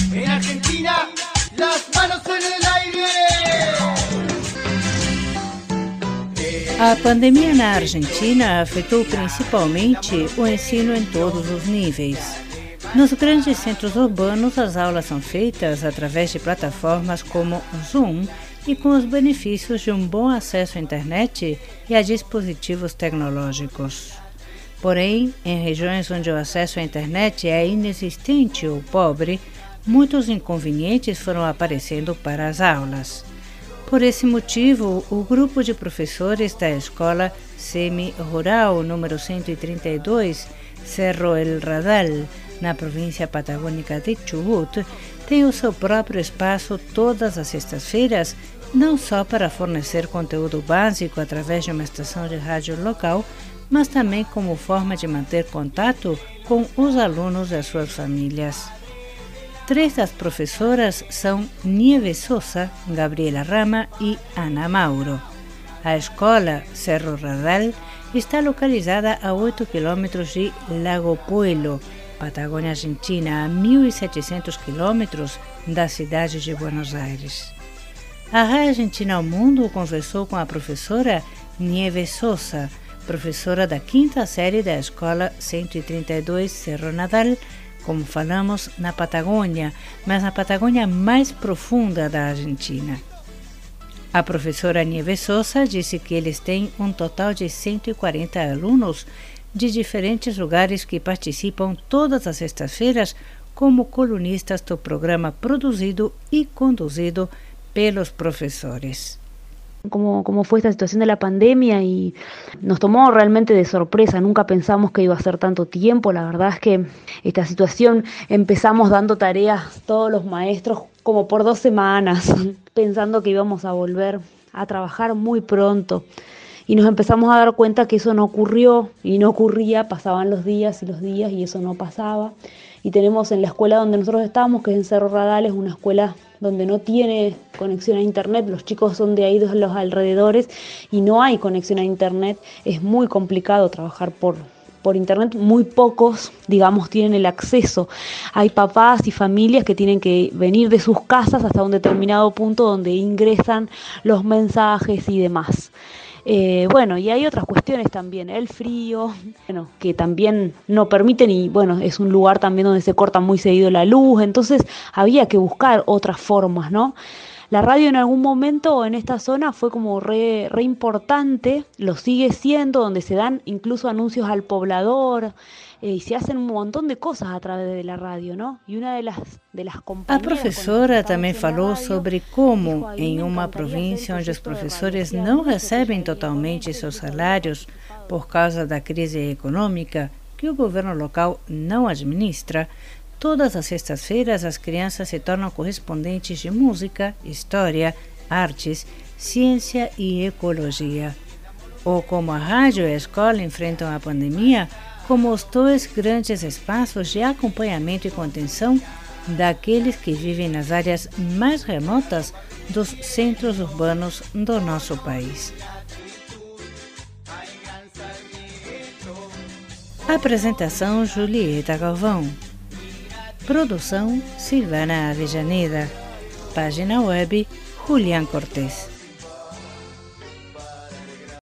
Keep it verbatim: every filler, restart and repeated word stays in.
En Argentina, las manos en el aire. A pandemia na Argentina afetou principalmente o ensino em todos os níveis. Nos grandes centros urbanos, as aulas são feitas através de plataformas como Zoom e com os benefícios de um bom acesso à internet e a dispositivos tecnológicos. Porém, em regiões onde o acesso à internet é inexistente ou pobre, muitos inconvenientes foram aparecendo para as aulas. Por esse motivo, o grupo de professores da Escola Semi-Rural número cento e trinta e dois, Cerro El Radal, na província patagônica de Chubut, tem o seu próprio espaço todas as sextas-feiras, não só para fornecer conteúdo básico através de uma estação de rádio local, mas também como forma de manter contato com os alunos e as suas famílias. Três das professoras são Nieve Sosa, Gabriela Rama e Ana Mauro. A escola Cerro Radal está localizada a oito quilômetros de Lago Puelo, Patagônia Argentina, a mil e setecentos quilômetros da cidade de Buenos Aires. A Rádio Argentina ao Mundo conversou com a professora Nieve Sosa, professora da quinta série da Escola cento e trinta e dois Cerro Radal, como falamos, na Patagônia, mas na Patagônia mais profunda da Argentina. A professora Nieve Sosa disse que eles têm um total de cento e quarenta alunos de diferentes lugares que participam todas as sextas-feiras como colunistas do programa produzido e conduzido pelos profesores. Cómo, cómo fue esta situación de la pandemia y nos tomó realmente de sorpresa, nunca pensamos que iba a ser tanto tiempo. La verdad es que esta situación empezamos dando tareas todos los maestros como por dos semanas, pensando que íbamos a volver a trabajar muy pronto. Y nos empezamos a dar cuenta que eso no ocurrió y no ocurría, pasaban los días y los días y eso no pasaba. Y tenemos en la escuela donde nosotros estábamos, que es en Cerro Radal, es una escuela donde no tiene conexión a internet, los chicos son de ahí de los alrededores y no hay conexión a internet, es muy complicado trabajar por, por internet, muy pocos, digamos, tienen el acceso. Hay papás y familias que tienen que venir de sus casas hasta un determinado punto donde ingresan los mensajes y demás. Eh, bueno, y hay otras cuestiones también, el frío, bueno, que también no permiten y bueno, es un lugar también donde se corta muy seguido la luz, entonces había que buscar otras formas, ¿no? La radio en algún momento en esta zona fue como re, re importante, lo sigue siendo, donde se dan incluso anuncios al poblador eh, y se hacen un montón de cosas a través de la radio, ¿no? Y una de las, de las compañeras... A professora também falou sobre como, em uma província onde os professores não recebem totalmente seus salários por causa da crise econômica que o governo local não administra, todas as sextas-feiras as crianças se tornam correspondentes de música, história, artes, ciência e ecologia. Ou como a rádio e a escola enfrentam a pandemia, como os dois grandes espaços de acompanhamento e contenção daqueles que vivem nas áreas mais remotas dos centros urbanos do nosso país. Apresentação Julieta Galvão. Produção Silvana Avejaneda. Página web Julián Cortés.